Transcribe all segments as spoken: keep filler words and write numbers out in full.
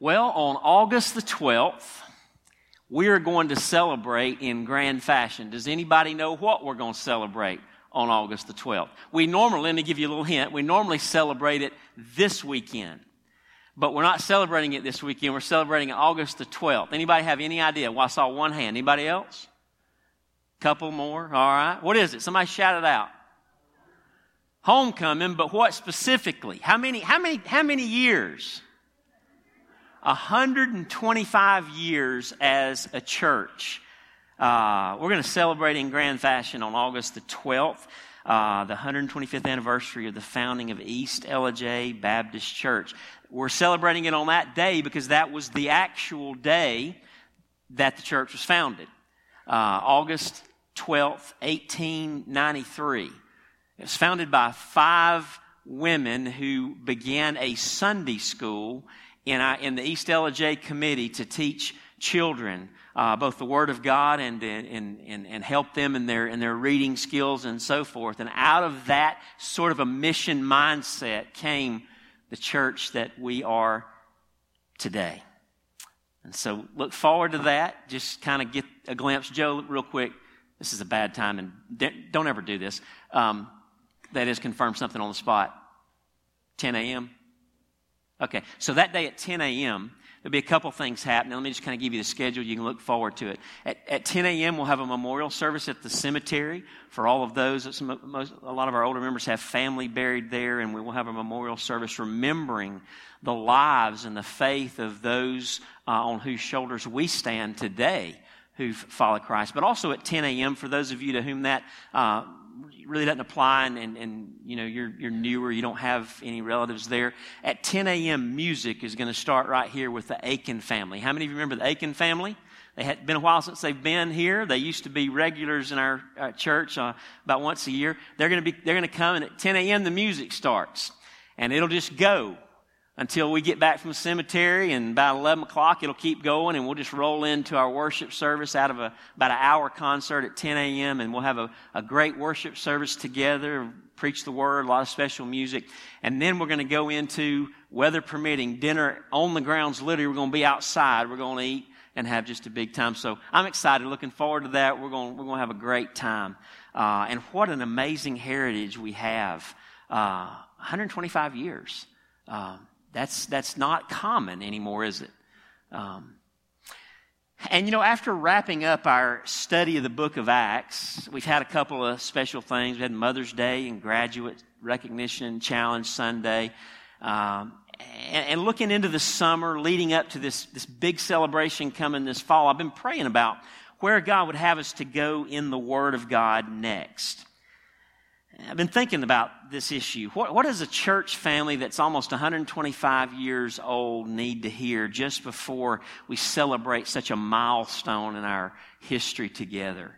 Well, on August the twelfth, we are going to celebrate in grand fashion. Does anybody know what we're going to celebrate on August the twelfth? We normally, let me give you a little hint, we normally celebrate it this weekend. But we're not celebrating it this weekend. We're celebrating it August the twelfth. Anybody have any idea? Well, I saw one hand. Anybody else? Couple more? All right. What is it? Somebody shout it out. Homecoming, but what specifically? How many, how many, how many years? one hundred twenty-five years as a church. Uh, we're going to celebrate in grand fashion on August the twelfth, uh, the one hundred twenty-fifth anniversary of the founding of East Ellijay Baptist Church. We're celebrating it on that day because that was the actual day that the church was founded. Uh, August twelfth, eighteen ninety-three. It was founded by five women who began a Sunday school in, our, in the East Ellijay Committee to teach children uh, both the Word of God and, and, and, and help them in their, in their reading skills and so forth. And out of that sort of a mission mindset came the church that we are today. And so look forward to that. Just kind of get a glimpse. Joe, real quick, this is a bad time, and don't ever do this. Um, that is, confirm something on the spot. ten a.m. Okay, so that day at ten a.m., there'll be a couple things happening. Let me just kind of give you the schedule. You can look forward to it. At, at ten a.m., we'll have a memorial service at the cemetery for all of those. Some, most, a lot of our older members have family buried there, and we will have a memorial service remembering the lives and the faith of those uh, on whose shoulders we stand today who've followed Christ. But also at ten a.m., for those of you to whom that uh, really doesn't apply, and, and, and you know you're you're newer, you don't have any relatives there. At ten a.m., music is going to start right here with the Aiken family. How many of you remember the Aiken family? They had been a while since they've been here. They used to be regulars in our, our church uh, about once a year. They're going to be they're going to come, and at ten a.m. the music starts, and it'll just go until we get back from the cemetery, and about eleven o'clock it'll keep going, and we'll just roll into our worship service out of a about an hour concert at ten a.m., and we'll have a, a great worship service together, preach the word, a lot of special music, and then we're going to go into, weather permitting, dinner on the grounds. Literally, we're going to be outside. We're going to eat and have just a big time. So I'm excited, looking forward to that. We're going we're going to have a great time, uh, and what an amazing heritage we have. Uh, one hundred twenty-five years. Um, That's that's not common anymore, is it? Um, and, you know, after wrapping up our study of the book of Acts, we've had a couple of special things. We had Mother's Day and Graduate Recognition Challenge Sunday. Um, and, and looking into the summer, leading up to this, this big celebration coming this fall, I've been praying about where God would have us to go in the Word of God next. I've been thinking about this issue. What, what does a church family that's almost one hundred twenty-five years old need to hear just before we celebrate such a milestone in our history together?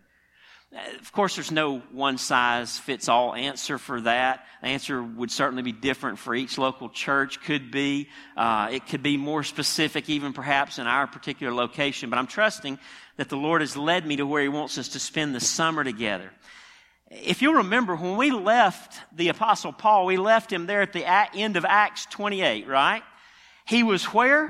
Of course, there's no one-size-fits-all answer for that. The answer would certainly be different for each local church. Could be. Uh, it could be more specific, even perhaps in our particular location. But I'm trusting that the Lord has led me to where He wants us to spend the summer together. If you'll remember, when we left the Apostle Paul, we left him there at the end of Acts twenty-eight, right? He was where?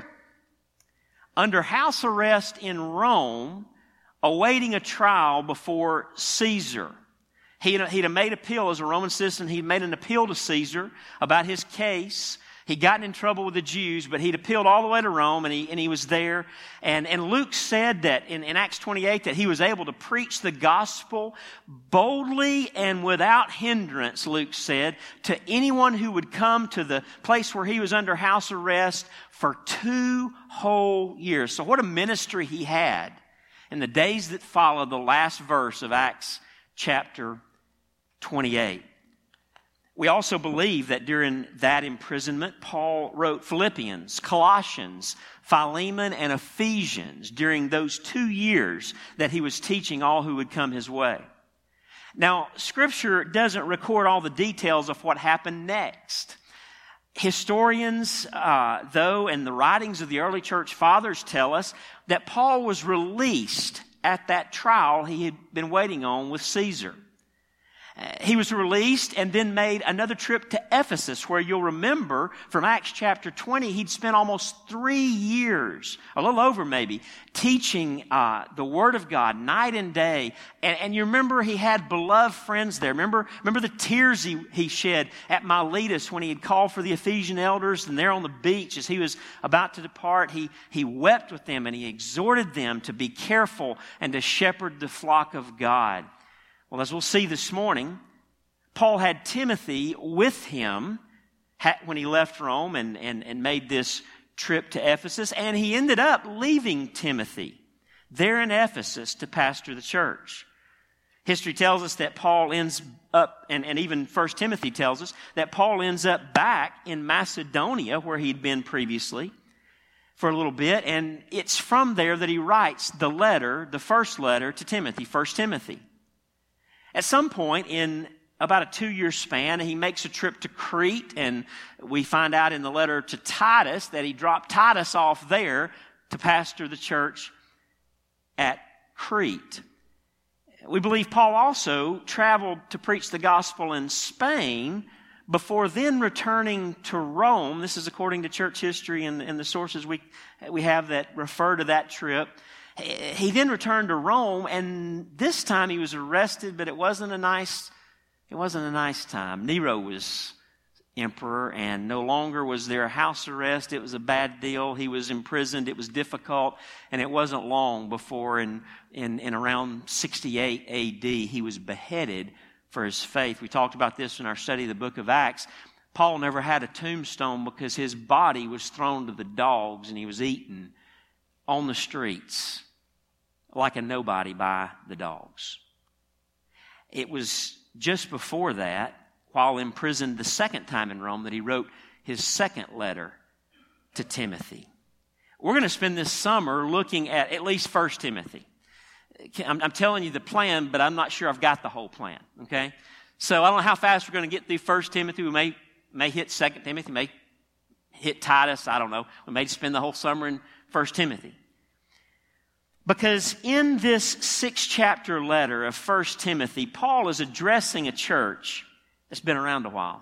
Under house arrest in Rome, awaiting a trial before Caesar. He'd, he'd made appeal as a Roman citizen. He'd made an appeal to Caesar about his case. He'd gotten in trouble with the Jews, but he'd appealed all the way to Rome, and he, and he was there. And, and Luke said that in, in Acts twenty-eight that he was able to preach the gospel boldly and without hindrance, Luke said, to anyone who would come to the place where he was under house arrest for two whole years. So what a ministry he had in the days that followed the last verse of Acts chapter twenty-eight. We also believe that during that imprisonment, Paul wrote Philippians, Colossians, Philemon, and Ephesians during those two years that he was teaching all who would come his way. Now, Scripture doesn't record all the details of what happened next. Historians, uh, though, and the writings of the early church fathers tell us that Paul was released at that trial he had been waiting on with Caesar. He was released and then made another trip to Ephesus, where you'll remember from Acts chapter twenty, he'd spent almost three years, a little over maybe, teaching uh, the Word of God night and day. And, and you remember he had beloved friends there. Remember, remember the tears he, he shed at Miletus when he had called for the Ephesian elders, and there on the beach as he was about to depart, he, he wept with them and he exhorted them to be careful and to shepherd the flock of God. Well, as we'll see this morning, Paul had Timothy with him when he left Rome and, and, and made this trip to Ephesus, and he ended up leaving Timothy there in Ephesus to pastor the church. History tells us that Paul ends up, and, and even First Timothy tells us, that Paul ends up back in Macedonia where he'd been previously for a little bit, and it's from there that he writes the letter, the first letter to Timothy, First Timothy. At some point in about a two-year span, he makes a trip to Crete, and we find out in the letter to Titus that he dropped Titus off there to pastor the church at Crete. We believe Paul also traveled to preach the gospel in Spain before then returning to Rome. This is according to church history and, and the sources we, we have that refer to that trip. He then returned to Rome, and this time he was arrested, but it wasn't a nice, it wasn't a nice time. Nero was emperor, and no longer was there a house arrest. It was a bad deal. He was imprisoned. It was difficult, and it wasn't long before in, in, in around sixty-eight A D, he was beheaded for his faith. We talked about this in our study of the book of Acts. Paul never had a tombstone because his body was thrown to the dogs, and he was eaten on the streets like a nobody by the dogs. It was just before that, while imprisoned the second time in Rome, that he wrote his second letter to Timothy. We're going to spend this summer looking at at least First Timothy. I'm, I'm telling you the plan, but I'm not sure I've got the whole plan, okay? So I don't know how fast we're going to get through First Timothy. We may, may hit Second Timothy, may hit Titus, I don't know. We may spend the whole summer in First Timothy. Because in this six-chapter letter of First Timothy, Paul is addressing a church that's been around a while.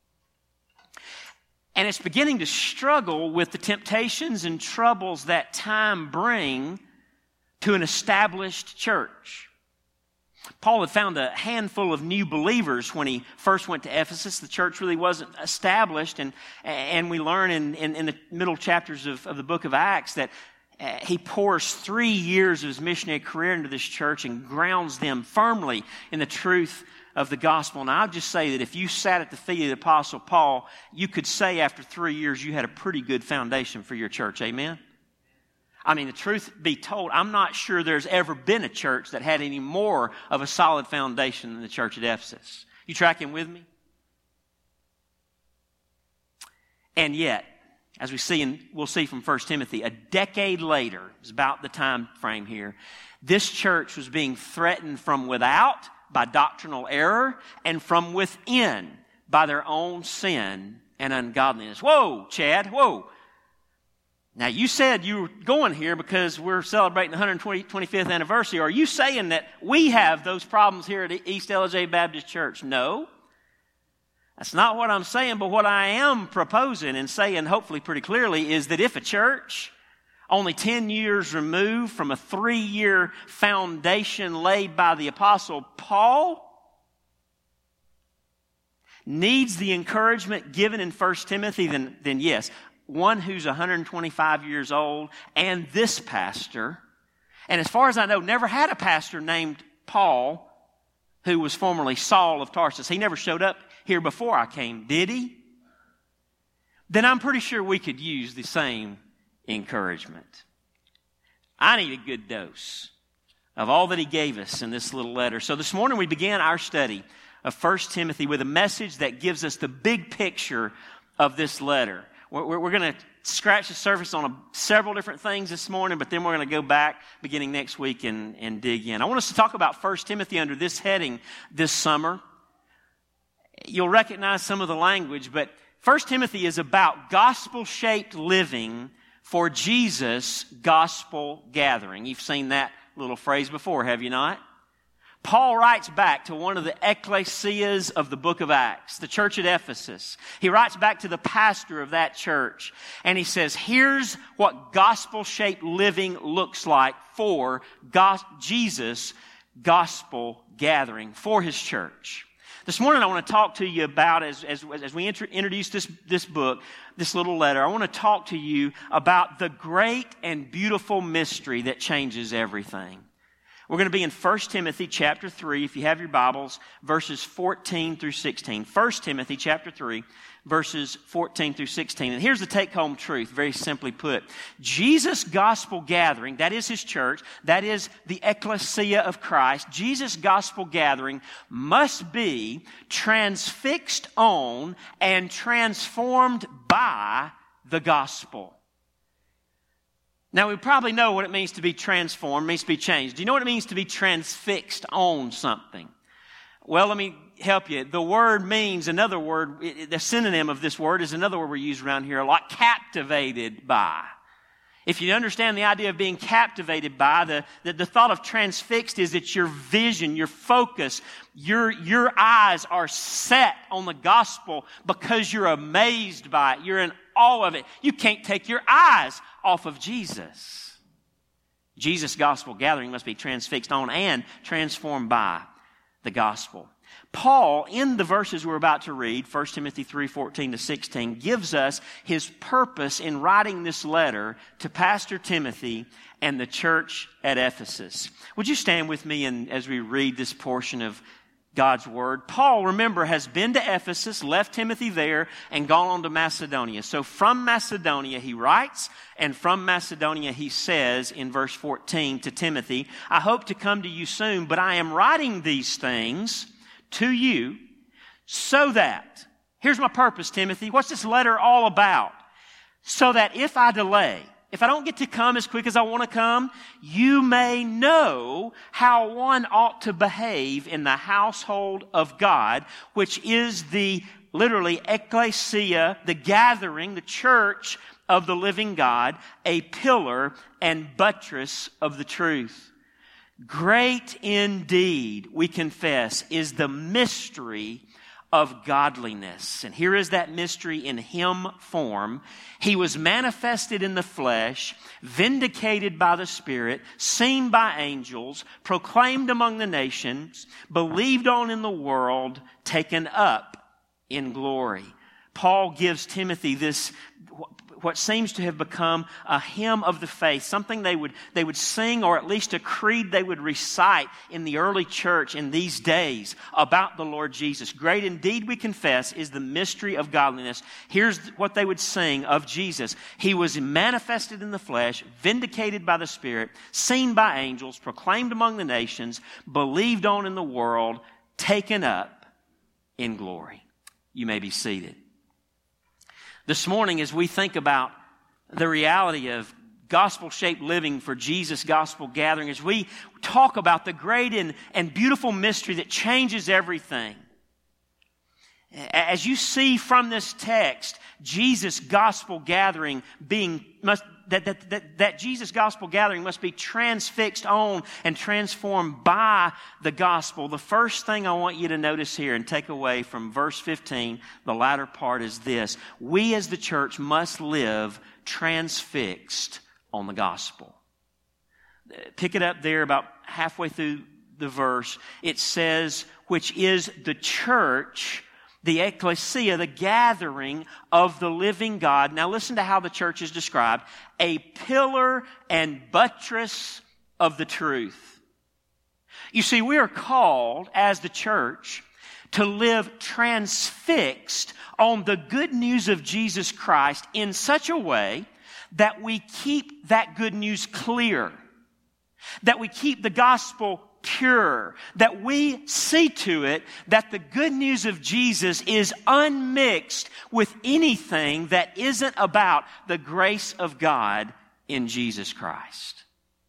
And it's beginning to struggle with the temptations and troubles that time bring to an established church. Paul had found a handful of new believers when he first went to Ephesus. The church really wasn't established, and, and we learn in, in, in the middle chapters of, of the book of Acts that Uh, he pours three years of his missionary career into this church and grounds them firmly in the truth of the gospel. And I'll just say that if you sat at the feet of the Apostle Paul, you could say after three years you had a pretty good foundation for your church. Amen? I mean, the truth be told, I'm not sure there's ever been a church that had any more of a solid foundation than the church at Ephesus. You tracking with me? And yet, as we see, and we'll see from First Timothy, a decade later, is about the time frame here, this church was being threatened from without by doctrinal error and from within by their own sin and ungodliness. Whoa, Chad, whoa. Now, you said you were going here because we're celebrating the one hundred twenty-fifth anniversary. Are you saying that we have those problems here at East L J Baptist Church? No. That's not what I'm saying, but what I am proposing and saying hopefully pretty clearly is that if a church only ten years removed from a three-year foundation laid by the Apostle Paul needs the encouragement given in First Timothy, then, then yes, one who's one hundred twenty-five years old and this pastor, and as far as I know, never had a pastor named Paul who was formerly Saul of Tarsus. He never showed up here before I came, did he? Then I'm pretty sure we could use the same encouragement. I need a good dose of all that he gave us in this little letter. So this morning we began our study of First Timothy with a message that gives us the big picture of this letter. We're, we're going to scratch the surface on a, several different things this morning, but then we're going to go back beginning next week and, and dig in. I want us to talk about First Timothy under this heading this summer. You'll recognize some of the language, but First Timothy is about gospel-shaped living for Jesus' gospel gathering. You've seen that little phrase before, have you not? Paul writes back to one of the ecclesias of the book of Acts, the church at Ephesus. He writes back to the pastor of that church, and he says, here's what gospel-shaped living looks like for God, Jesus' gospel gathering, for His church. This morning I want to talk to you about, as, as, as we inter- introduce this, this book, this little letter, I want to talk to you about the great and beautiful mystery that changes everything. We're going to be in First Timothy chapter three, if you have your Bibles, verses fourteen through sixteen. First Timothy chapter three, verses fourteen through sixteen. And here's the take-home truth, very simply put. Jesus' gospel gathering, that is His church, that is the ecclesia of Christ, Jesus' gospel gathering must be transfixed on and transformed by the gospel. Now, we probably know what it means to be transformed, means to be changed. Do you know what it means to be transfixed on something? Well, let me help you. The word means, another word, the synonym of this word is another word we use around here a lot, captivated by. If you understand the idea of being captivated by, the, the, the thought of transfixed is that your vision, your focus, your, your eyes are set on the gospel because you're amazed by it. You're in awe of it. You can't take your eyes off of Jesus. Jesus' gospel gathering must be transfixed on and transformed by the gospel. Paul, in the verses we're about to read, First Timothy three, fourteen to sixteen, gives us his purpose in writing this letter to Pastor Timothy and the church at Ephesus. Would you stand with me and as we read this portion of God's Word? Paul, remember, has been to Ephesus, left Timothy there, and gone on to Macedonia. So from Macedonia he writes, and from Macedonia he says in verse fourteen to Timothy, I hope to come to you soon, but I am writing these things to you so that, here's my purpose, Timothy. What's this letter all about? So that if I delay, if I don't get to come as quick as I want to come, you may know how one ought to behave in the household of God, which is the, literally, ecclesia, the gathering, the church of the living God, a pillar and buttress of the truth. Great indeed, we confess, is the mystery of godliness. And here is that mystery in Him form. He was manifested in the flesh, vindicated by the Spirit, seen by angels, proclaimed among the nations, believed on in the world, taken up in glory. Paul gives Timothy this, what seems to have become a hymn of the faith, something they would, they would sing, or at least a creed they would recite in the early church in these days about the Lord Jesus. Great indeed, we confess, is the mystery of godliness. Here's what they would sing of Jesus. He was manifested in the flesh, vindicated by the Spirit, seen by angels, proclaimed among the nations, believed on in the world, taken up in glory. You may be seated. This morning, as we think about the reality of gospel-shaped living for Jesus' gospel gathering, as we talk about the great and, and beautiful mystery that changes everything, as you see from this text, Jesus' gospel gathering being must that, that, that, that Jesus' gospel gathering must be transfixed on and transformed by the gospel. The first thing I want you to notice here and take away from verse fifteen, the latter part, is this. We as the church must live transfixed on the gospel. Pick it up there about halfway through the verse. It says, which is the church, the ecclesia, the gathering of the living God. Now listen to how the church is described. A pillar and buttress of the truth. You see, we are called as the church to live transfixed on the good news of Jesus Christ in such a way that we keep that good news clear, that we keep the gospel pure, that we see to it that the good news of Jesus is unmixed with anything that isn't about the grace of God in Jesus Christ.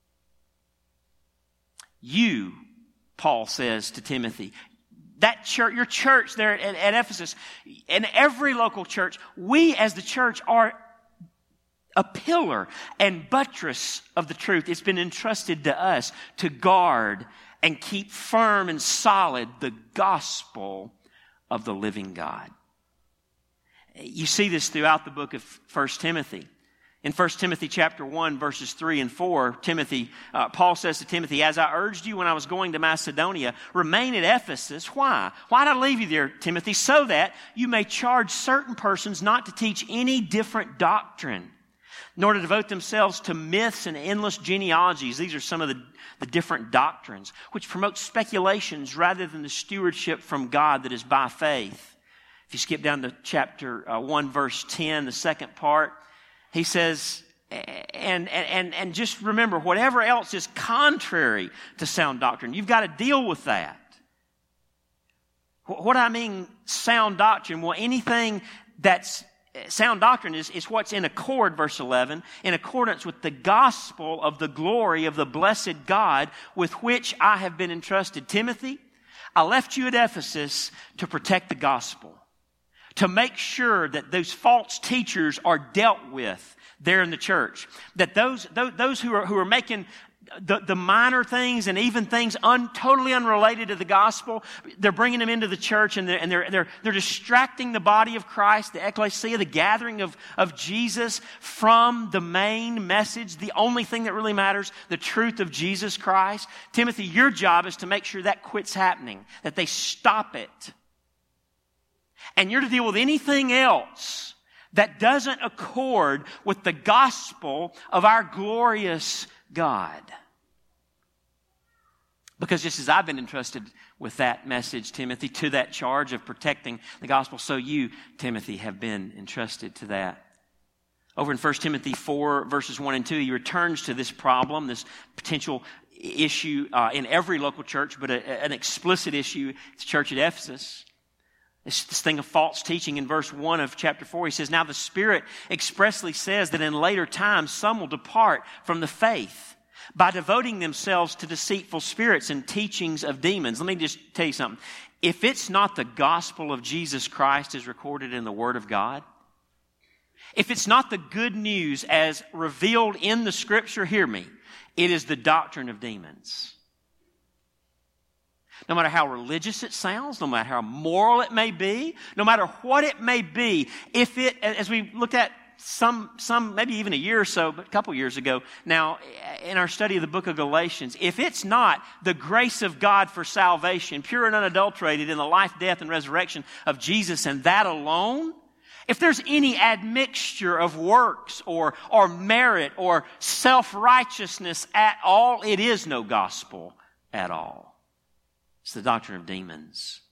You, Paul says to Timothy, that church, your church there at, at Ephesus, and every local church, we as the church are a pillar and buttress of the truth. It's been entrusted to us to guard and keep firm and solid the gospel of the living God. You see this throughout the book of First Timothy. In First Timothy chapter one, verses three and four, Timothy, uh, Paul says to Timothy, as I urged you when I was going to Macedonia, remain at Ephesus. Why? Why did I leave you there, Timothy? So that you may charge certain persons not to teach any different doctrine, nor to devote themselves to myths and endless genealogies. These are some of the, the different doctrines, which promote speculations rather than the stewardship from God that is by faith. If you skip down to chapter uh, one, verse ten, the second part, he says, and, and, and just remember, whatever else is contrary to sound doctrine, you've got to deal with that. What I mean, sound doctrine, well, anything that's sound doctrine is, is what's in accord, verse eleven, in accordance with the gospel of the glory of the blessed God with which I have been entrusted. Timothy, I left you at Ephesus to protect the gospel, to make sure that those false teachers are dealt with there in the church. That those, those, those who are, who are making the, the minor things and even things un, totally unrelated to the gospel, they're bringing them into the church and they're, and they're, they're, they're distracting the body of Christ, the ecclesia, the gathering of, of Jesus from the main message, the only thing that really matters, the truth of Jesus Christ. Timothy, your job is to make sure that quits happening, that they stop it. And you're to deal with anything else that doesn't accord with the gospel of our glorious God. Because just as I've been entrusted with that message, Timothy, to that charge of protecting the gospel, so you, Timothy, have been entrusted to that. Over in First Timothy four, verses one and two, he returns to this problem, this potential issue uh, in every local church, but a, an explicit issue at the church at Ephesus. This, this thing of false teaching in verse one of chapter four, he says, now the Spirit expressly says that in later times some will depart from the faith by devoting themselves to deceitful spirits and teachings of demons. Let me just tell you something. If it's not the gospel of Jesus Christ as recorded in the Word of God, if it's not the good news as revealed in the Scripture, hear me, it is the doctrine of demons. No matter how religious it sounds, no matter how moral it may be, no matter what it may be, if it, as we looked at some, some, maybe even a year or so, but a couple years ago now, in our study of the book of Galatians, if it's not the grace of God for salvation, pure and unadulterated in the life, death, and resurrection of Jesus and that alone, if there's any admixture of works or, or merit or self-righteousness at all, it is no gospel at all. It's the doctrine of demons.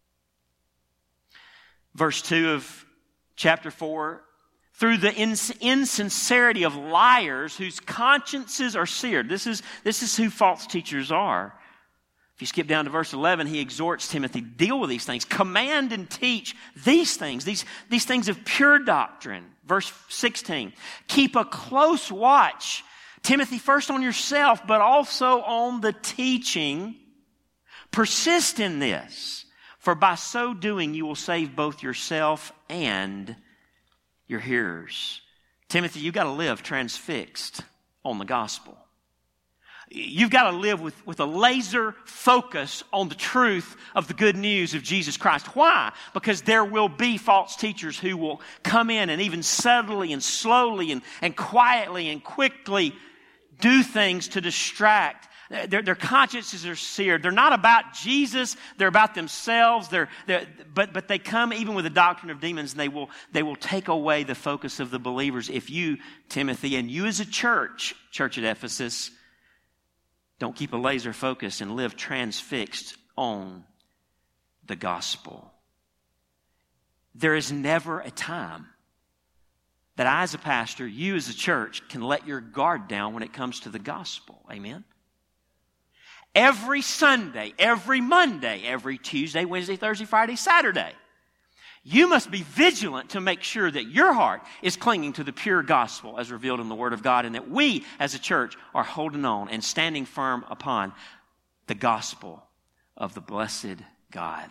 Verse two of chapter four, through the ins- insincerity of liars whose consciences are seared. This is, this is who false teachers are. If you skip down to verse eleven, he exhorts Timothy, deal with these things. Command and teach these things, these, these things of pure doctrine. Verse sixteen, keep a close watch, Timothy, first on yourself, but also on the teaching. Persist in this, for by so doing you will save both yourself and your hearers. Timothy, you've got to live transfixed on the gospel. You've got to live with, with a laser focus on the truth of the good news of Jesus Christ. Why? Because there will be false teachers who will come in and even subtly and slowly and, and quietly and quickly do things to distract. Their, their consciences are seared. They're not about Jesus. They're about themselves. They're, they're, but, but they come even with the doctrine of demons, and they will, they will take away the focus of the believers. If you, Timothy, and you as a church, church at Ephesus, don't keep a laser focus and live transfixed on the gospel. There is never a time that I as a pastor, you as a church, can let your guard down when it comes to the gospel. Amen? Every Sunday, every Monday, every Tuesday, Wednesday, Thursday, Friday, Saturday, you must be vigilant to make sure that your heart is clinging to the pure gospel as revealed in the Word of God, and that we as a church are holding on and standing firm upon the gospel of the blessed God.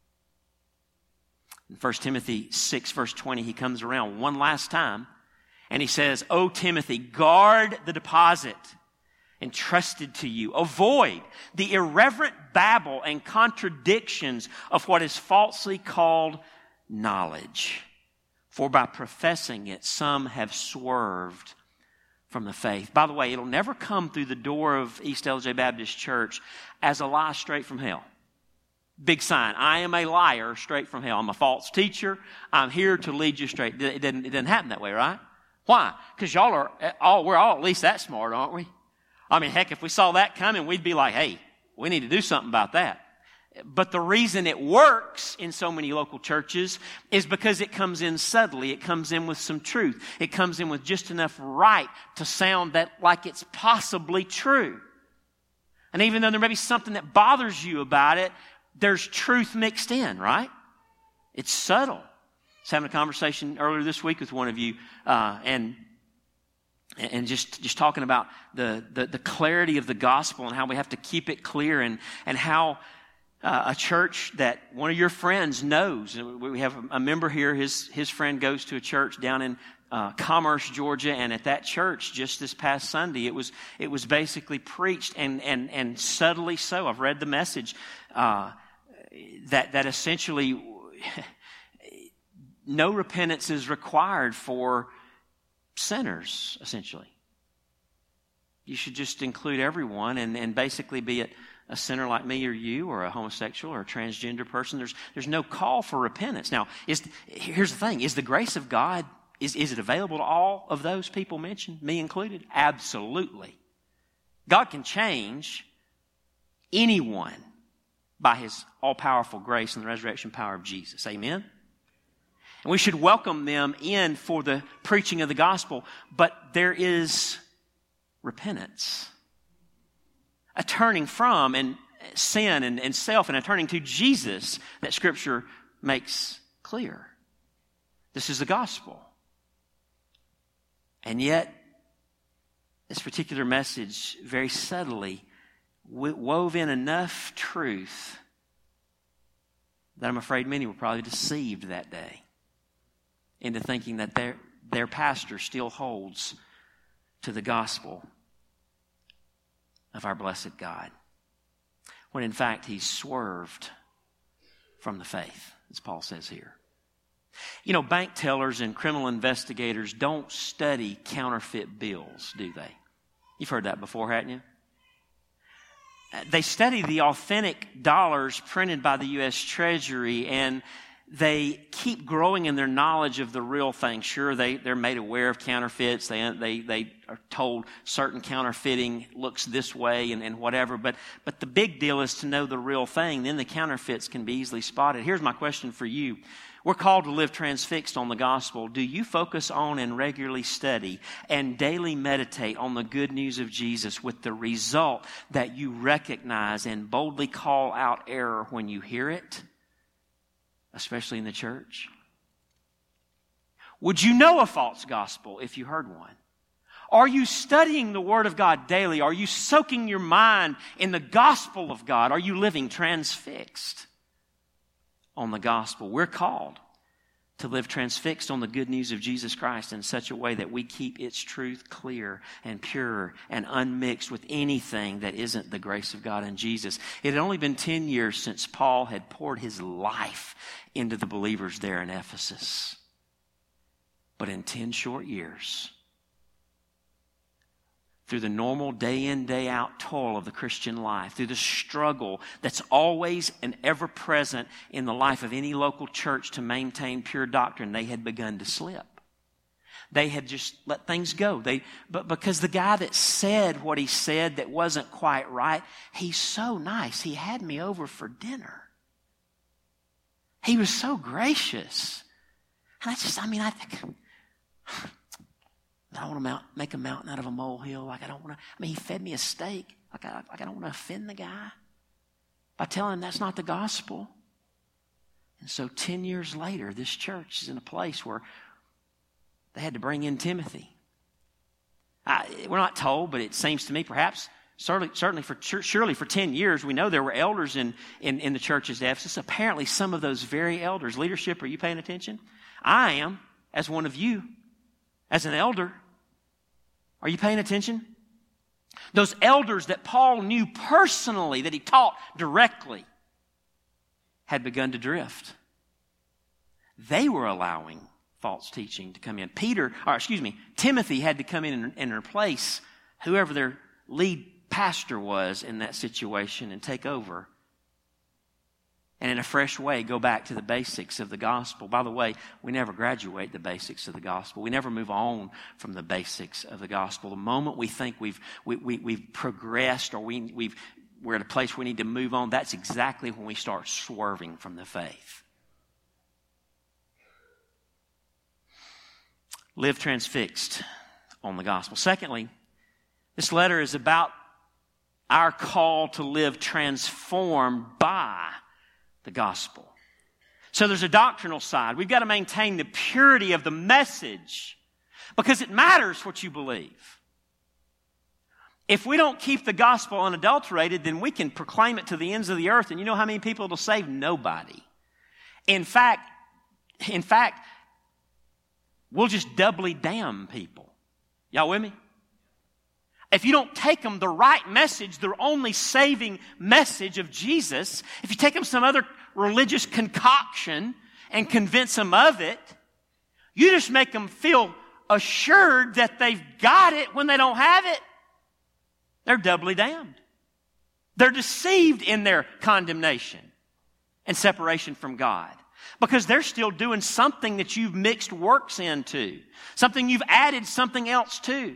In First Timothy six, verse twenty, he comes around one last time and he says, "O Timothy, guard the deposit entrusted to you. Avoid the irreverent babble and contradictions of what is falsely called knowledge. For by professing it, some have swerved from the faith. By the way, it'll never come through the door of East L J Baptist Church as a lie straight from hell. Big sign. I am a liar straight from hell. I'm a false teacher. I'm here to lead you straight. It doesn't, it doesn't happen that way, right? Why? Because y'all are all, we're all at least that smart, aren't we? I mean, heck, if we saw that coming, we'd be like, hey, we need to do something about that. But the reason it works in so many local churches is because it comes in subtly. It comes in with some truth. It comes in with just enough right to sound that like it's possibly true. And even though there may be something that bothers you about it, there's truth mixed in, right? It's subtle. I was having a conversation earlier this week with one of you, uh, and and just, just talking about the, the, the clarity of the gospel and how we have to keep it clear, and, and how uh, a church that one of your friends knows. We have a member here, his, his friend goes to a church down in uh, Commerce, Georgia, and at that church just this past Sunday, it was, it was basically preached, and, and, and subtly so. I've read the message, uh, that, that essentially no repentance is required for sinners, essentially. You should just include everyone, and, and basically be it a sinner like me or you, or a homosexual or a transgender person. There's, there's no call for repentance. Now, is, here's the thing. Is the grace of God, is, is it available to all of those people mentioned, me included? Absolutely. God can change anyone by His all-powerful grace and the resurrection power of Jesus. Amen? And we should welcome them in for the preaching of the gospel. But there is repentance. A turning from and sin and, and self, and a turning to Jesus that Scripture makes clear. This is the gospel. And yet, this particular message very subtly wove in enough truth that I'm afraid many were probably deceived that day into thinking that their, their pastor still holds to the gospel of our blessed God, when in fact he swerved from the faith, as Paul says here. You know, bank tellers and criminal investigators don't study counterfeit bills, do they? You've heard that before, haven't you? They study the authentic dollars printed by the U S Treasury, and they keep growing in their knowledge of the real thing. Sure, they, they're made aware of counterfeits. They, they, they are told certain counterfeiting looks this way and, and whatever. But, but the big deal is to know the real thing. Then the counterfeits can be easily spotted. Here's my question for you. We're called to live transfixed on the gospel. Do you focus on and regularly study and daily meditate on the good news of Jesus, with the result that you recognize and boldly call out error when you hear it, especially in the church? Would you know a false gospel if you heard one? Are you studying the Word of God daily? Are you soaking your mind in the gospel of God? Are you living transfixed on the gospel? We're called to live transfixed on the good news of Jesus Christ in such a way that we keep its truth clear and pure and unmixed with anything that isn't the grace of God in Jesus. It had only been ten years since Paul had poured his life into the believers there in Ephesus. But in ten short years, through the normal day in, day out toil of the Christian life, through the struggle that's always and ever present in the life of any local church to maintain pure doctrine, they had begun to slip. They had just let things go. They, but because the guy that said what he said that wasn't quite right, he's so nice. He had me over for dinner. He was so gracious. And I just, I mean, I think, I don't want to mount, make a mountain out of a molehill. Like I don't want to, I mean, he fed me a steak. Like I, like I don't want to offend the guy by telling him that's not the gospel. And so ten years later, this church is in a place where they had to bring in Timothy. I, we're not told, but it seems to me perhaps, certainly, certainly for, surely for ten years, we know there were elders in, in, in the churches of Ephesus. Apparently some of those very elders, leadership, are you paying attention? I am, as one of you, as an elder. Are you paying attention? Those elders that Paul knew personally, that he taught directly, had begun to drift. They were allowing false teaching to come in. Peter, or excuse me, Timothy had to come in and, and replace whoever their lead pastor was in that situation and take over. And in a fresh way, go back to the basics of the gospel. By the way, we never graduate the basics of the gospel. We never move on from the basics of the gospel. The moment we think we've we, we, we've progressed, or we we've we're at a place where we need to move on, that's exactly when we start swerving from the faith. Live transfixed on the gospel. Secondly, this letter is about our call to live transformed by the gospel. So there's a doctrinal side. We've got to maintain the purity of the message because it matters what you believe. If we don't keep the gospel unadulterated, then we can proclaim it to the ends of the earth, and you know how many people it'll save? Nobody. In fact, in fact, we'll just doubly damn people. Y'all with me? If you don't take them the right message, the only saving message of Jesus, if you take them some other religious concoction and convince them of it, you just make them feel assured that they've got it when they don't have it. They're doubly damned. They're deceived in their condemnation and separation from God because they're still doing something that you've mixed works into, something you've added something else to.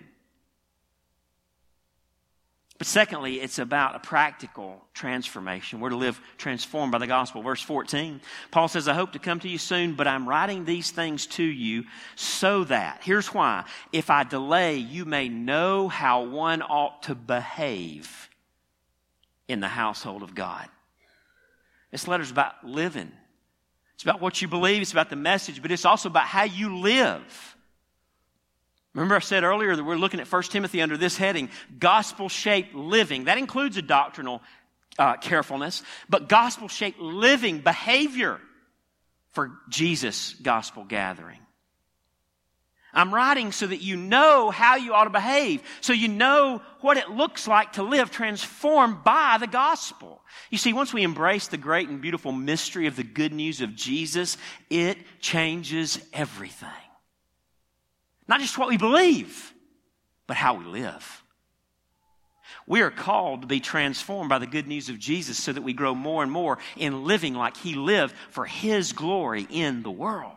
But secondly, it's about a practical transformation. We're to live transformed by the gospel. Verse fourteen, Paul says, I hope to come to you soon, but I'm writing these things to you so that, here's why, if I delay, you may know how one ought to behave in the household of God. This letter's about living. It's about what you believe. It's about the message, but it's also about how you live. Remember I said earlier that we're looking at First Timothy under this heading, gospel-shaped living. That includes a doctrinal uh, carefulness, but gospel-shaped living behavior for Jesus' gospel gathering. I'm writing so that you know how you ought to behave, so you know what it looks like to live transformed by the gospel. You see, once we embrace the great and beautiful mystery of the good news of Jesus, it changes everything. Not just what we believe, but how we live. We are called to be transformed by the good news of Jesus so that we grow more and more in living like He lived for His glory in the world.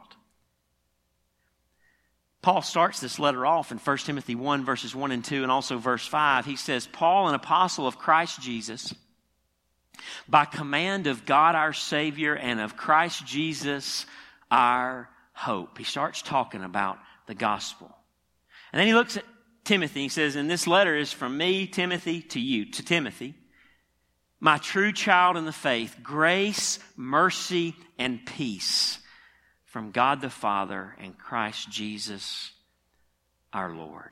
Paul starts this letter off in First Timothy one, verses one and two, and also verse five. He says, Paul, an apostle of Christ Jesus, by command of God our Savior and of Christ Jesus our hope. He starts talking about the gospel. And then he looks at Timothy. He says, and this letter is from me, Timothy, to you, to Timothy, my true child in the faith, grace, mercy, and peace from God the Father and Christ Jesus our Lord.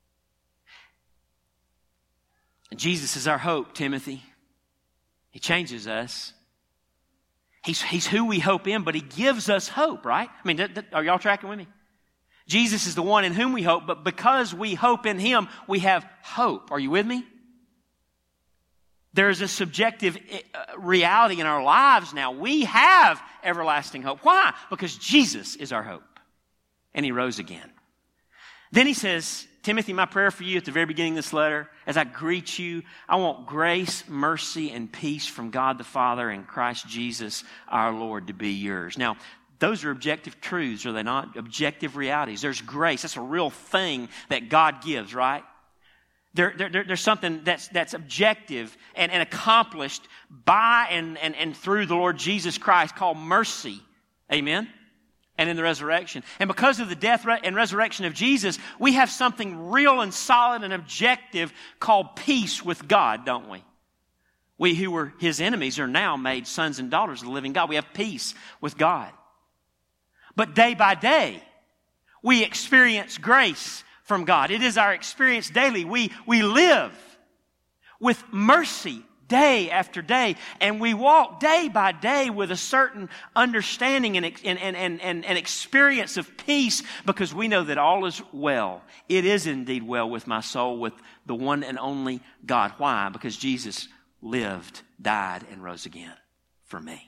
And Jesus is our hope, Timothy. He changes us. He's, he's who we hope in, but He gives us hope, right? I mean, th- th- are y'all tracking with me? Jesus is the one in whom we hope, but because we hope in Him, we have hope. Are you with me? There is a subjective reality in our lives now. We have everlasting hope. Why? Because Jesus is our hope. And He rose again. Then he says, Timothy, my prayer for you at the very beginning of this letter, as I greet you, I want grace, mercy, and peace from God the Father and Christ Jesus our Lord to be yours. Now, those are objective truths, are they not? Objective realities. There's grace. That's a real thing that God gives, right? There, there, there's something that's, that's objective and, and accomplished by and, and, and through the Lord Jesus Christ called mercy. Amen? And in the resurrection. And because of the death and resurrection of Jesus, we have something real and solid and objective called peace with God, don't we? We who were His enemies are now made sons and daughters of the living God. We have peace with God. But day by day, we experience grace from God. It is our experience daily. We, we live with mercy day after day. And we walk day by day with a certain understanding and, and, and, and, and, and experience of peace because we know that all is well. It is indeed well with my soul, with the one and only God. Why? Because Jesus lived, died, and rose again for me.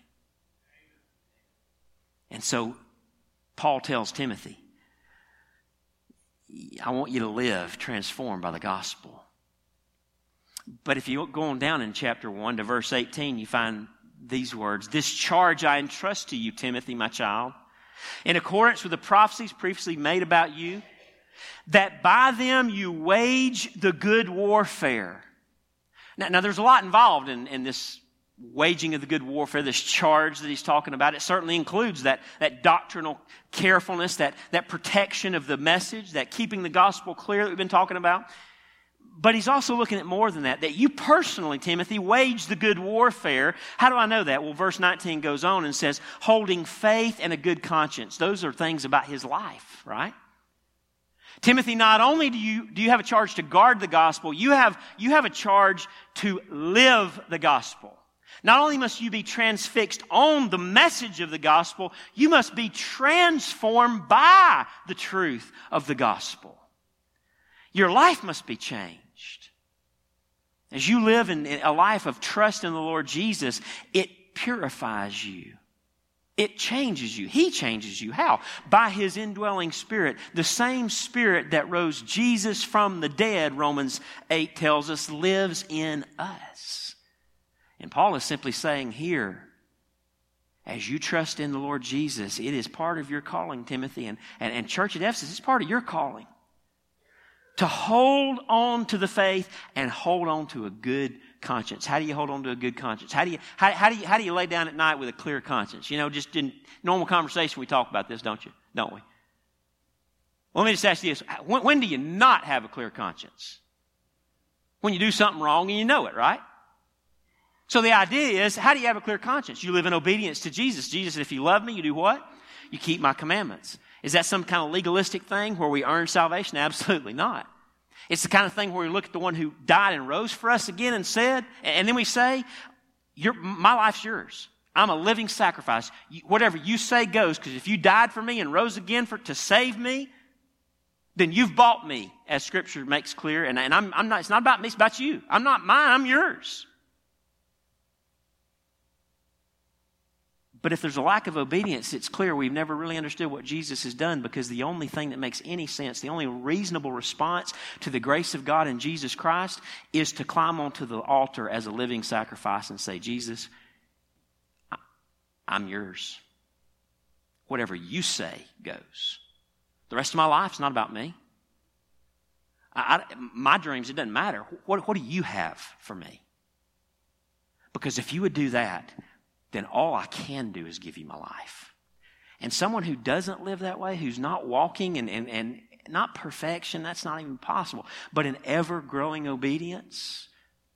And so Paul tells Timothy, I want you to live transformed by the gospel. But if you go on down in chapter one to verse eighteen, you find these words. This charge I entrust to you, Timothy, my child, in accordance with the prophecies previously made about you, that by them you wage the good warfare. Now, now there's a lot involved in, in this waging of the good warfare, this charge that he's talking about. It certainly includes that, that doctrinal carefulness, that, that protection of the message, that keeping the gospel clear that we've been talking about. But he's also looking at more than that, that you personally, Timothy, wage the good warfare. How do I know that? Well, verse nineteen goes on and says, holding faith and a good conscience. Those are things about his life, right? Timothy, not only do you, do you have a charge to guard the gospel, you have, you have a charge to live the gospel. Not only must you be transfixed on the message of the gospel, you must be transformed by the truth of the gospel. Your life must be changed. As you live in a life of trust in the Lord Jesus, it purifies you. It changes you. He changes you. How? By His indwelling Spirit. The same Spirit that rose Jesus from the dead, Romans eight tells us, lives in us. And Paul is simply saying here, as you trust in the Lord Jesus, it is part of your calling, Timothy, and, and, and church at Ephesus, it's part of your calling. To hold on to the faith and hold on to a good conscience. How do you hold on to a good conscience? How do you how, how do you how do you lay down at night with a clear conscience? You know, just in normal conversation we talk about this, don't you? Don't we? Well, let me just ask you this: when, when do you not have a clear conscience? When you do something wrong and you know it, right? So the idea is, how do you have a clear conscience? You live in obedience to Jesus. Jesus said, if you love me, you do what? You keep my commandments. Is that some kind of legalistic thing where we earn salvation? Absolutely not. It's the kind of thing where we look at the one who died and rose for us again and said, and then we say, Your, my life's yours. I'm a living sacrifice. You, whatever you say goes, because if you died for me and rose again for to save me, then you've bought me, as Scripture makes clear. And, and I'm, I'm not. It's not about me, it's about you. I'm not mine, I'm yours. But if there's a lack of obedience, it's clear we've never really understood what Jesus has done, because the only thing that makes any sense, the only reasonable response to the grace of God in Jesus Christ is to climb onto the altar as a living sacrifice and say, Jesus, I'm yours. Whatever you say goes. The rest of my life's not about me. I, I, my dreams, it doesn't matter. What, what do you have for me? Because if you would do that, then all I can do is give you my life. And someone who doesn't live that way, who's not walking and, and, and not perfection, that's not even possible, but an ever-growing obedience,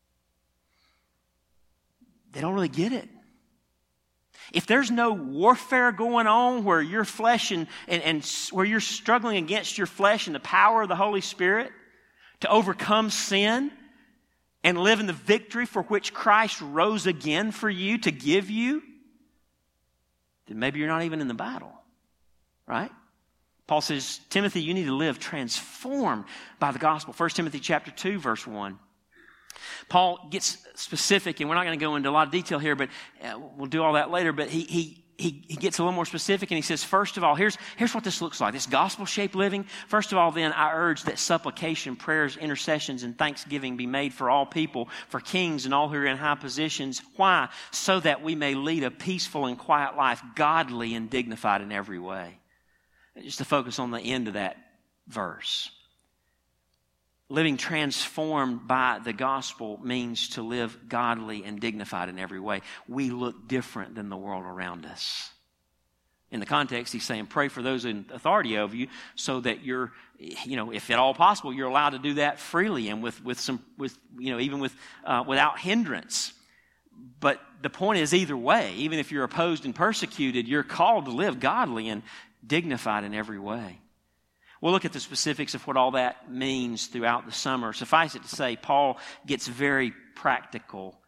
they don't really get it. If there's no warfare going on where your flesh and, and, and where you're struggling against your flesh and the power of the Holy Spirit to overcome sin, and live in the victory for which Christ rose again for you to give you, then maybe you're not even in the battle, right? Paul says, Timothy, you need to live transformed by the gospel. First Timothy chapter two, verse one. Paul gets specific, and we're not going to go into a lot of detail here, but uh, we'll do all that later, but he he He, he gets a little more specific, and he says, first of all, here's, here's what this looks like. This gospel-shaped living. First of all, then, I urge that supplication, prayers, intercessions, and thanksgiving be made for all people, for kings and all who are in high positions. Why? So that we may lead a peaceful and quiet life, godly and dignified in every way. Just to focus on the end of that verse. Living transformed by the gospel means to live godly and dignified in every way. We look different than the world around us. In the context, he's saying, pray for those in authority over you so that you're, you know, if at all possible, you're allowed to do that freely and with, with some, with, you know, even with, uh, without hindrance. But the point is, either way, even if you're opposed and persecuted, you're called to live godly and dignified in every way. We'll look at the specifics of what all that means throughout the summer. Suffice it to say, Paul gets very practical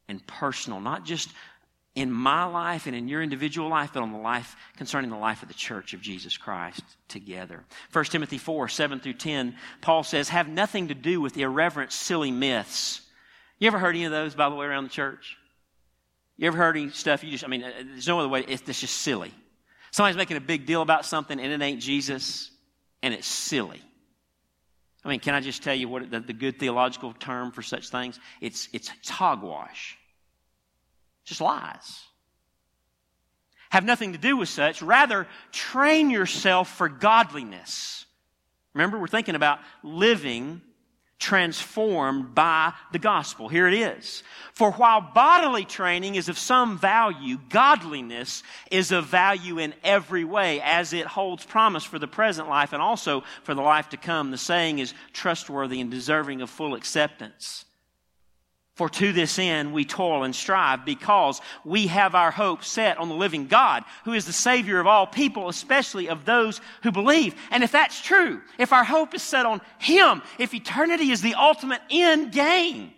and personal, not just in my life and in your individual life, but on the life, concerning the life of the church of Jesus Christ together. First Timothy four, seven through ten, Paul says, have nothing to do with irreverent, silly myths. You ever heard any of those, by the way, around the church? You ever heard any stuff you just, I mean, there's no other way, it's, it's just silly. Somebody's making a big deal about something and it ain't Jesus, and it's silly. I mean, can I just tell you what the, the good theological term for such things? It's, it's, it's hogwash. Just lies. Have nothing to do with such. Rather, train yourself for godliness. Remember, we're thinking about living transformed by the gospel. Here it is. For while bodily training is of some value, godliness is of value in every way, as it holds promise for the present life and also for the life to come. The saying is trustworthy and deserving of full acceptance. For to this end we toil and strive, because we have our hope set on the living God, who is the Savior of all people, especially of those who believe. And if that's true, if our hope is set on Him, if eternity is the ultimate end game,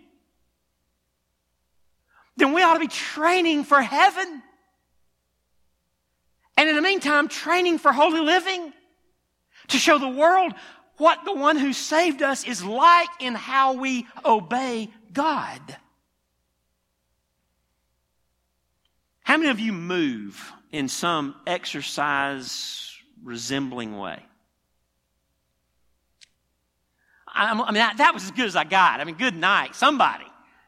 then we ought to be training for heaven. And in the meantime, training for holy living, to show the world what the one who saved us is like in how we obey God. How many of you move in some exercise resembling way? I, I mean, that, that was as good as I got. I mean, good night, somebody.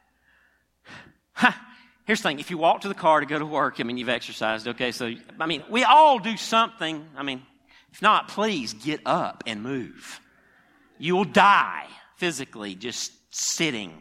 Here's the thing. If you walk to the car to go to work, I mean, you've exercised, okay? So, I mean, we all do something. I mean, if not, please get up and move. You will die physically just sitting.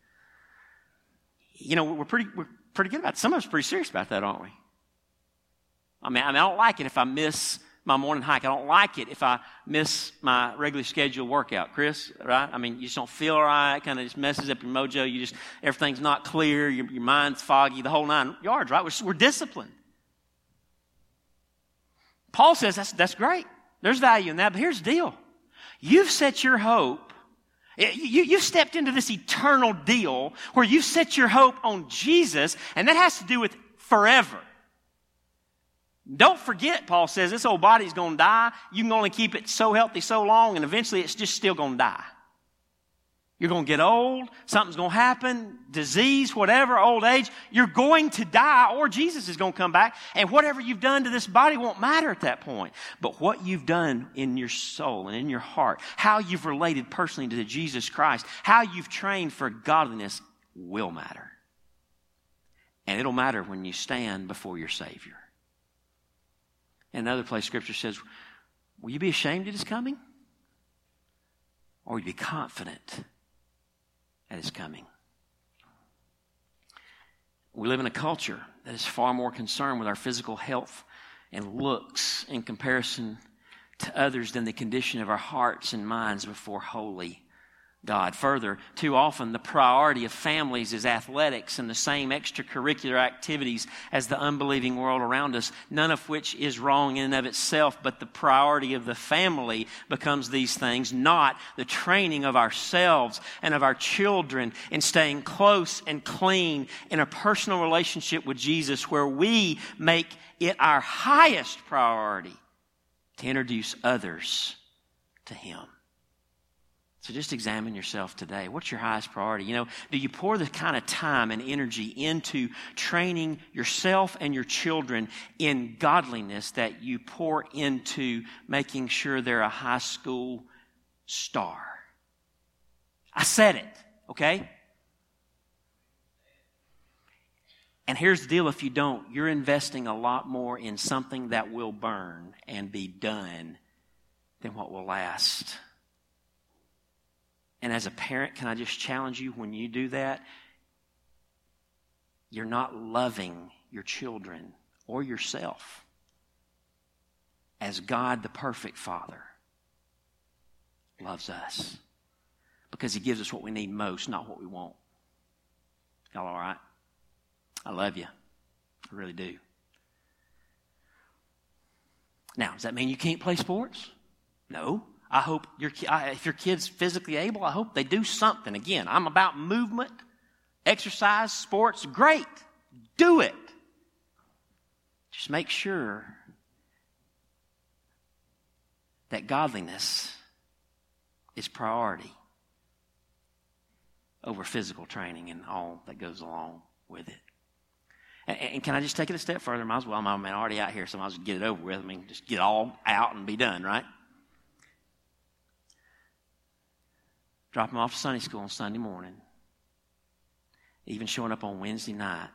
You know, we're pretty we're pretty good about it. Some of us are pretty serious about that, aren't we? I mean, I mean, I don't like it if I miss my morning hike. I don't like it if I miss my regularly scheduled workout. Chris, right? I mean, you just don't feel right. Kind of just messes up your mojo. You just, everything's not clear. Your, your mind's foggy. The whole nine yards, right? We're, we're disciplined. Paul says that's, that's great. There's value in that. But here's the deal. You've set your hope. You, you stepped into this eternal deal where you set your hope on Jesus, and that has to do with forever. Don't forget, Paul says, this old body's going to die. You can only keep it so healthy so long, and eventually it's just still going to die. You're going to get old. Something's going to happen. Disease, whatever, old age. You're going to die, or Jesus is going to come back. And whatever you've done to this body won't matter at that point. But what you've done in your soul and in your heart, how you've related personally to Jesus Christ, how you've trained for godliness will matter. And it'll matter when you stand before your Savior. In another place, Scripture says, will you be ashamed at His coming? Or will you be confident at His coming? We live in a culture that is far more concerned with our physical health and looks in comparison to others than the condition of our hearts and minds before holy God. Further, too often the priority of families is athletics and the same extracurricular activities as the unbelieving world around us, none of which is wrong in and of itself, but the priority of the family becomes these things, not the training of ourselves and of our children in staying close and clean in a personal relationship with Jesus, where we make it our highest priority to introduce others to Him. So just examine yourself today. What's your highest priority? You know, do you pour the kind of time and energy into training yourself and your children in godliness that you pour into making sure they're a high school star? I said it, okay? And here's the deal, if you don't, you're investing a lot more in something that will burn and be done than what will last. And as a parent, can I just challenge you, when you do that, you're not loving your children or yourself as God, the perfect Father, loves us. Because He gives us what we need most, not what we want. Y'all all right? I love you. I really do. Now, does that mean you can't play sports? No. I hope your if your kid's physically able, I hope they do something. Again, I'm about movement exercise, sports, great. Do it. Just make sure that godliness is priority over physical training and all that goes along with it. And, and can I just take it a step further? Might as well. I'm already out here, so I might as well get it over with. I mean, just get it all out and be done, right? Drop them off to Sunday school on Sunday morning. Even showing up on Wednesday night.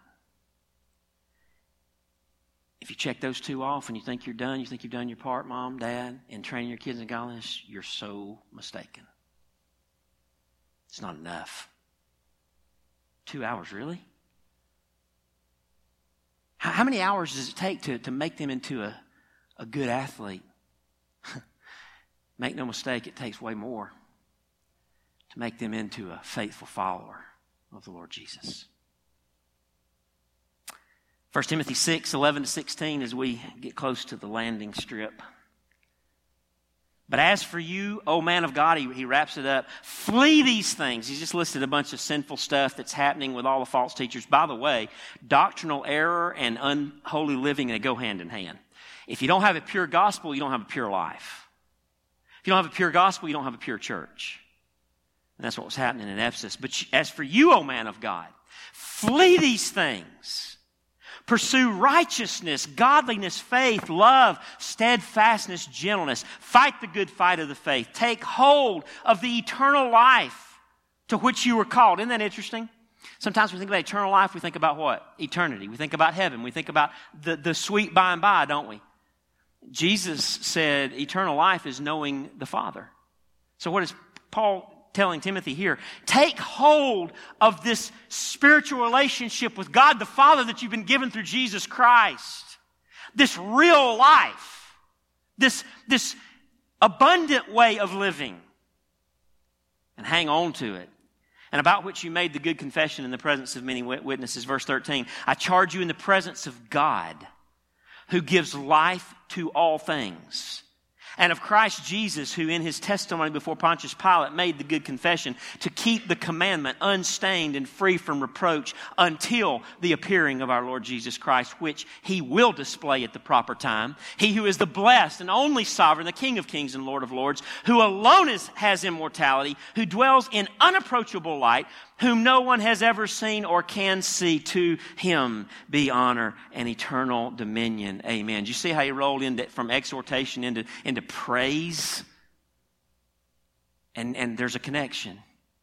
If you check those two off and you think you're done, you think you've done your part, Mom, Dad, in training your kids in godliness, you're so mistaken. It's not enough. Two hours, really? How, how many hours does it take to, to make them into a, a good athlete? Make no mistake, it takes way more to make them into a faithful follower of the Lord Jesus. First Timothy six, eleven to sixteen, as we get close to the landing strip. But as for you, O man of God, he, he wraps it up, flee these things. He's just listed a bunch of sinful stuff that's happening with all the false teachers. By the way, doctrinal error and unholy living, they go hand in hand. If you don't have a pure gospel, you don't have a pure life. If you don't have a pure gospel, you don't have a pure church. And that's what was happening in Ephesus. But as for you, O man of God, flee these things. Pursue righteousness, godliness, faith, love, steadfastness, gentleness. Fight the good fight of the faith. Take hold of the eternal life to which you were called. Isn't that interesting? Sometimes we think about eternal life, we think about what? Eternity. We think about heaven. We think about the, the sweet by and by, don't we? Jesus said eternal life is knowing the Father. So what is Paul telling Timothy here? Take hold of this spiritual relationship with God the Father that you've been given through Jesus Christ. This real life. This, this abundant way of living. And hang on to it. And about which you made the good confession in the presence of many witnesses. Verse thirteen, I charge you in the presence of God, who gives life to all things, and of Christ Jesus, who in his testimony before Pontius Pilate made the good confession, to keep the commandment unstained and free from reproach until the appearing of our Lord Jesus Christ, which he will display at the proper time. He who is the blessed and only sovereign, the King of kings and Lord of lords, who alone is, has immortality, who dwells in unapproachable light, whom no one has ever seen or can see. To him be honor and eternal dominion. Amen. Do you see how he rolled into from exhortation into, into praise? And, and there's a connection.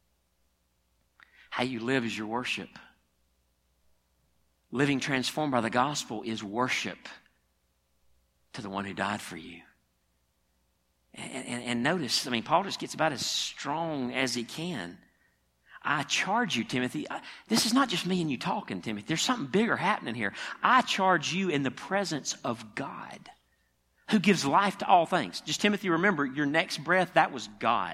How you live is your worship. Living transformed by the gospel is worship to the one who died for you. And, and, and notice, I mean, Paul just gets about as strong as he can. I charge you, Timothy. I, this is not just me and you talking, Timothy. There's something bigger happening here. I charge you in the presence of God, who gives life to all things. Just, Timothy, remember, your next breath, that was God.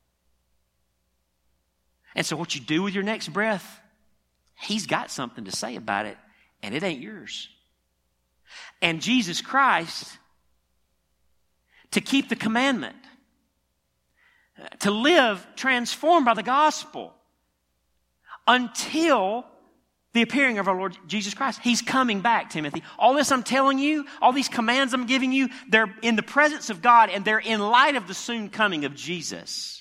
And so what you do with your next breath, he's got something to say about it, and it ain't yours. And Jesus Christ, to keep the commandment, to live transformed by the gospel, until the appearing of our Lord Jesus Christ. He's coming back, Timothy. All this I'm telling you, all these commands I'm giving you, they're in the presence of God, and they're in light of the soon coming of Jesus.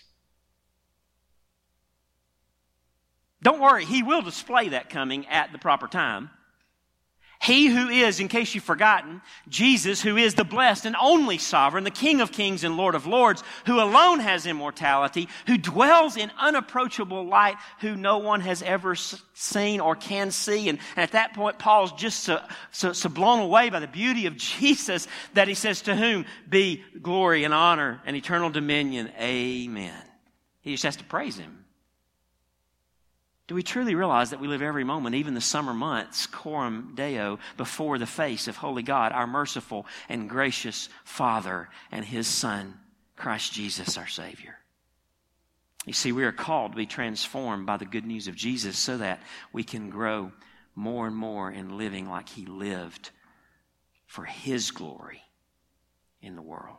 Don't worry, he will display that coming at the proper time. He who is, in case you've forgotten, Jesus, who is the blessed and only sovereign, the King of kings and Lord of lords, who alone has immortality, who dwells in unapproachable light, who no one has ever seen or can see. And, and at that point, Paul's just so, so, so blown away by the beauty of Jesus that he says, to whom be glory and honor and eternal dominion. Amen. He just has to praise him. Do we truly realize that we live every moment, even the summer months, coram Deo, before the face of holy God, our merciful and gracious Father, and his Son, Christ Jesus, our Savior? You see, we are called to be transformed by the good news of Jesus so that we can grow more and more in living like he lived for his glory in the world.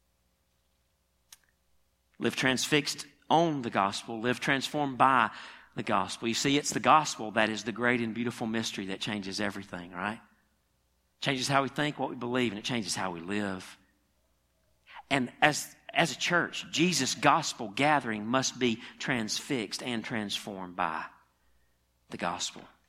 Live transfixed on the gospel, live transformed by the gospel. You see, it's the gospel that is the great and beautiful mystery that changes everything, right? Changes how we think, what we believe, and it changes how we live. And as, as a church, Jesus' gospel gathering must be transfixed and transformed by the gospel.